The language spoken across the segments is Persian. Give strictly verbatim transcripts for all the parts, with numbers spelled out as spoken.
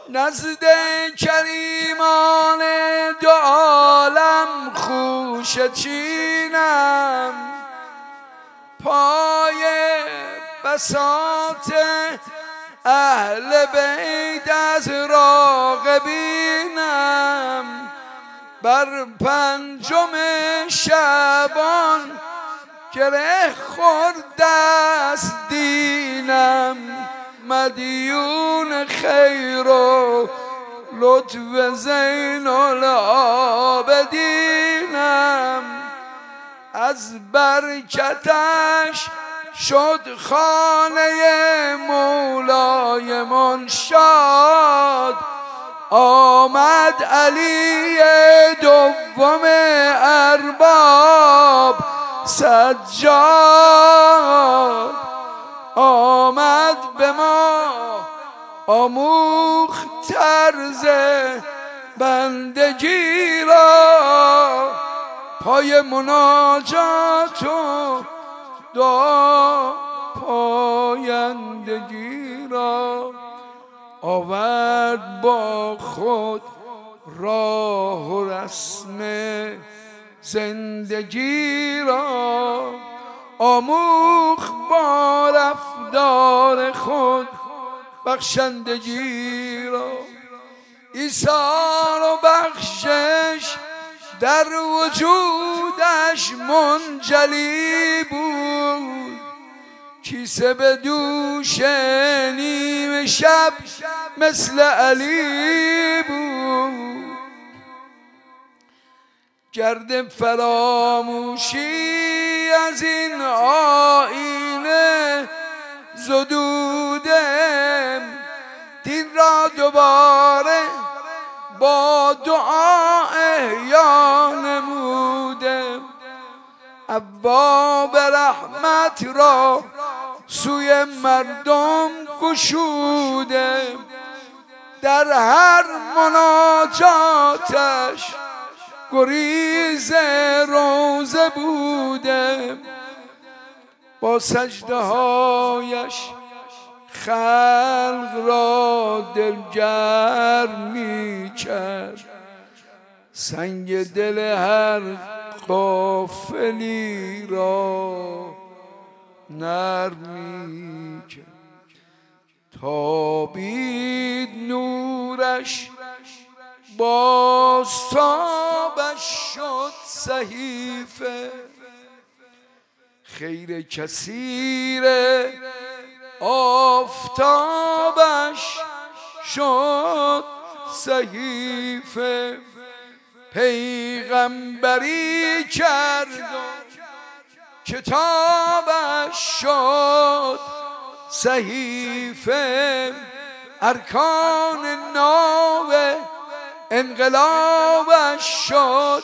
نزد کریمان دو عالم خوشه چینم، پای بساط اهل بیت از راغبینم. بر پنجم شعبان گره خورده است دینم، مدیون خیر و لطف زین العابدینم. از برکتش شد خانه مولای من شاد، آمد علی دوم ارباب سجاد، آمد به ما آموخت طرز بندگی را، پای مناجات و دعا پایندگی را. آورد با خود راه و رسم زندگی را، آموخت با رفتار خود بخشندگی را. ایثار و بخشش در وجودش منجلی بود، کیسه به دوش نیم شب مثل علی بود. گرد فراموشی از این آینه زدودم، دین را دوباره با دعا احیا نمودم. ابواب رحمت را سوی مردم گشودم، در هر مناجاتش گریز روزه بودم. با سجده هایش خلق را دلگرم می کرد، سنگ دل هر غافلی را نرم می کرد. تابید نورش بازتابش شد صحیفه، خیر کثیر آفتابش شد صحیفه. پیغمبری کرد و کتابش شد صحیفه، ارکان نو انقلابش شد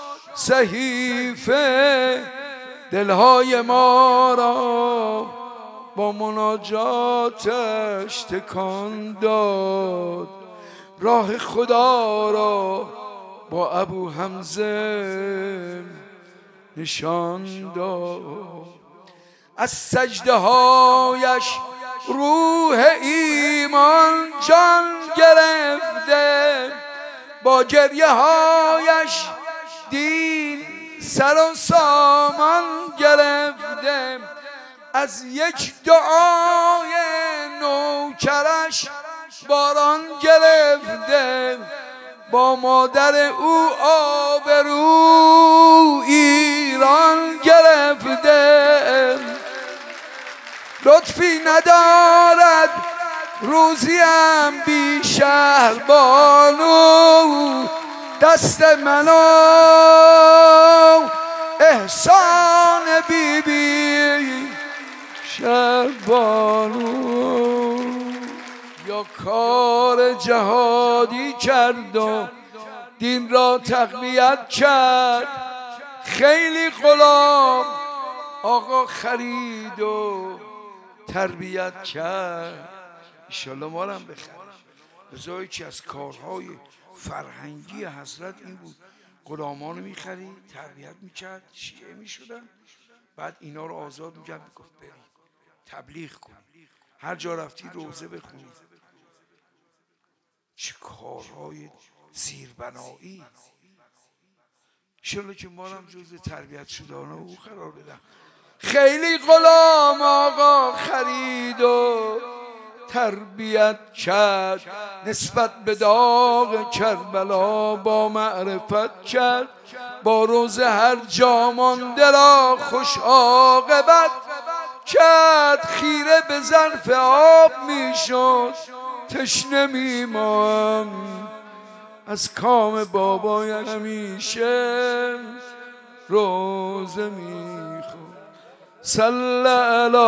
صحیفه. دلهای ما را با مناجاتش تکان داد، راه خدا را با ابو حمزه نشان داد. از سجده هایش روح ایمان جان گرفته، با گریه هایش دین سر و سامان گرفته. از یک دعای نوکرش باران گرفته، با مادر او آبرو ایران گرفته. لطفی ندارد روزیم بی شهر بانو، دست منو احسان بی بی شهر بانو. یا کار جهادی کرد و دین را تقویت کرد، خیلی غلام آقا خرید و تربیت کرد. انشالله ما رو هم بخرید. بذاری که از کارهای فرهنگی حضرت این بود، غلامان رو میخرید، تربیت میکرد، شیعه میشدن، بعد اینا رو آزاد میکرد، میگفت برید تبلیغ کن، هر جا رفتی روزه بخونید. کارهای زیربنایی. انشالله که ما هم جز تربیت شدان او قرار بدم. خیلی غلام آقا خرید و تربیت کرد، نسبت به داغ کربلا با معرفت کرد، با روز هر جا مانده را خوش عاقبت کرد. خیره به ظرف آب میشد تشنه میماند، از کام بابای همیشه روزه میخواد. صلی علی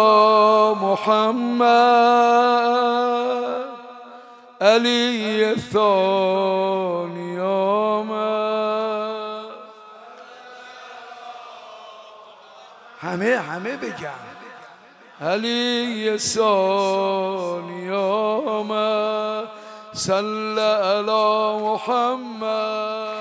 محمد علی ثانی آمد. همه همه بگم علی ثانی آمد. صلی علی محمد